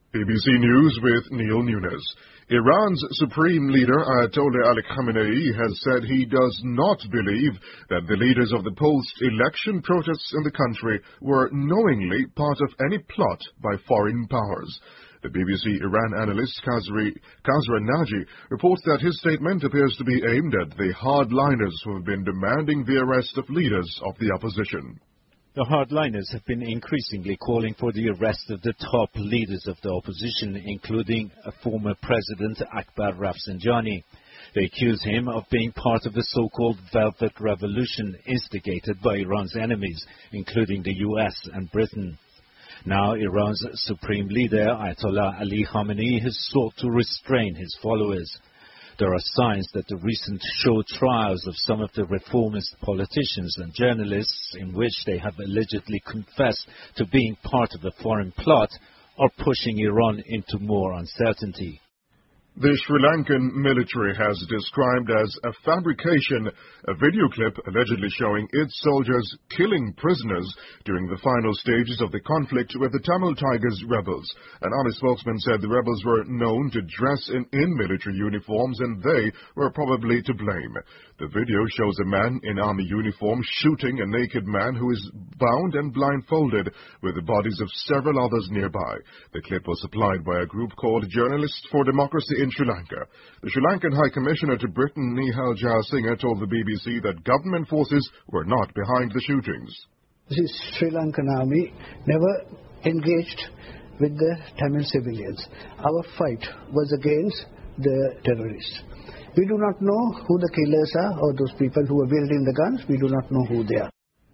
BBC News with Neil Nunes. Iran's supreme leader Ayatollah Ali Khamenei has said he does not believe that the leaders of the post-election protests in the country were knowingly part of any plot by foreign powers. The BBC Iran analyst Khazra Naji reports that his statement appears to be aimed at the hardliners who have been demanding the arrest of leaders of the opposition. The hardliners have been increasingly calling for the arrest of the top leaders of the opposition, including a former president, Akbar Rafsanjani. They accuse him of being part of the so-called Velvet Revolution instigated by Iran's enemies, including the US and Britain. Now, Iran's supreme leader, Ayatollah Ali Khamenei, has sought to restrain his followers. There are signs that the recent show trials of some of the reformist politicians and journalists, in which they have allegedly confessed to being part of a foreign plot, are pushing Iran into more uncertainty. The Sri Lankan military has described as a fabrication a video clip allegedly showing its soldiers killing prisoners during the final stages of the conflict with the Tamil Tigers rebels. An army spokesman said the rebels were known to dress in military uniforms and they were probably to blame. The video shows a man in army uniform shooting a naked man who is bound and blindfolded with the bodies of several others nearby. The clip was supplied by a group called Journalists for Democracy in Sri Lanka. The Sri Lankan High Commissioner to Britain, Nihal Jayasinghe, told the BBC that government forces were not behind the shootings. The Sri Lankan army never engaged with the Tamil civilians. Our fight was against the terrorists. We do not know who the killers are or those people who are wielding the guns. We do not know who they are.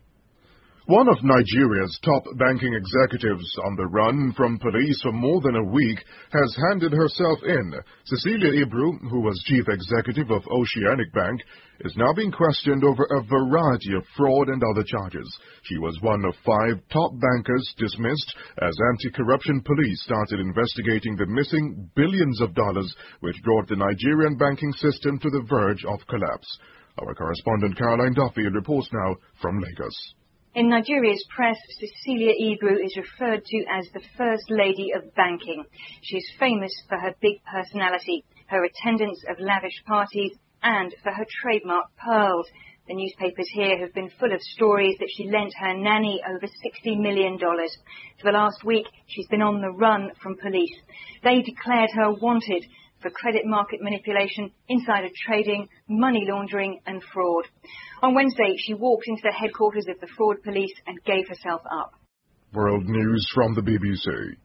One of Nigeria's top banking executives on the run from police for more than a week has handed herself in. Cecilia Ibru, who was chief executive of Oceanic Bank, is now being questioned over a variety of fraud and other charges. She was one of 5 top bankers dismissed as anti-corruption police started investigating the missing billions of dollars which brought the Nigerian banking system to the verge of collapse. Our correspondent Caroline Duffy reports now from Lagos. In Nigeria's press, Cecilia Ibru is referred to as the First Lady of Banking. She is famous for her big personality, her attendance of lavish parties, and for her trademark pearls. The newspapers here have been full of stories that she lent her nanny over $60 million. For the last week, she's been on the run from police. They declared her wanted for credit market manipulation, insider trading, money laundering and fraud. On Wednesday, she walked into the headquarters of the fraud police and gave herself up. World news from the BBC.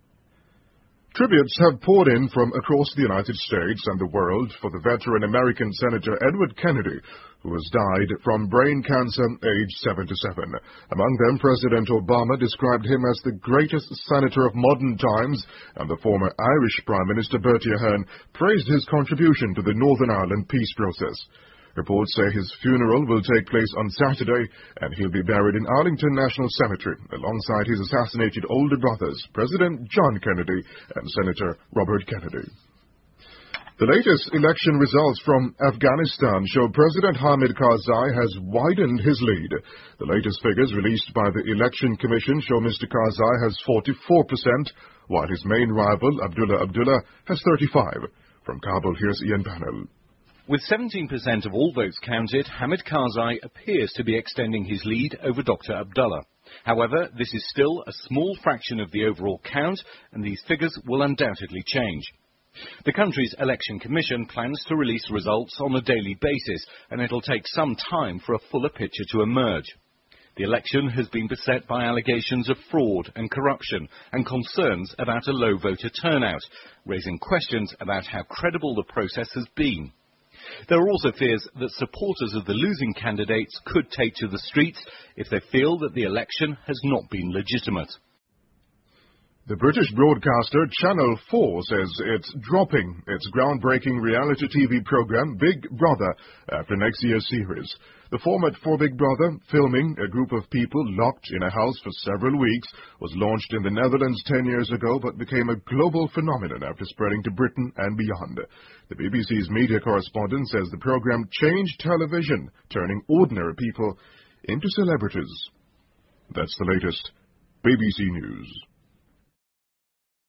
Tributes have poured in from across the United States and the world for the veteran American Senator Edward Kennedy, who has died from brain cancer, aged 77. Among them, President Obama described him as the greatest senator of modern times, and the former Irish Prime Minister Bertie Ahern praised his contribution to the Northern Ireland peace process. Reports say his funeral will take place on Saturday, and he'll be buried in Arlington National Cemetery alongside his assassinated older brothers, President John Kennedy and Senator Robert Kennedy. The latest election results from Afghanistan show President Hamid Karzai has widened his lead. The latest figures released by the Election Commission show Mr. Karzai has 44%, while his main rival, Abdullah Abdullah, has 35%. From Kabul, here's Ian Panel. With 17% of all votes counted, Hamid Karzai appears to be extending his lead over Dr. Abdullah. However, this is still a small fraction of the overall count, and these figures will undoubtedly change. The country's election commission plans to release results on a daily basis, and it'll take some time for a fuller picture to emerge. The election has been beset by allegations of fraud and corruption and concerns about a low voter turnout, raising questions about how credible the process has been. There are also fears that supporters of the losing candidates could take to the streets if they feel that the election has not been legitimate. The British broadcaster Channel 4 says it's dropping its groundbreaking reality TV program Big Brother after next year's series. The format for Big Brother, filming a group of people locked in a house for several weeks, was launched in the Netherlands 10 years ago but became a global phenomenon after spreading to Britain and beyond. The BBC's media correspondent says the program changed television, turning ordinary people into celebrities. That's the latest BBC News.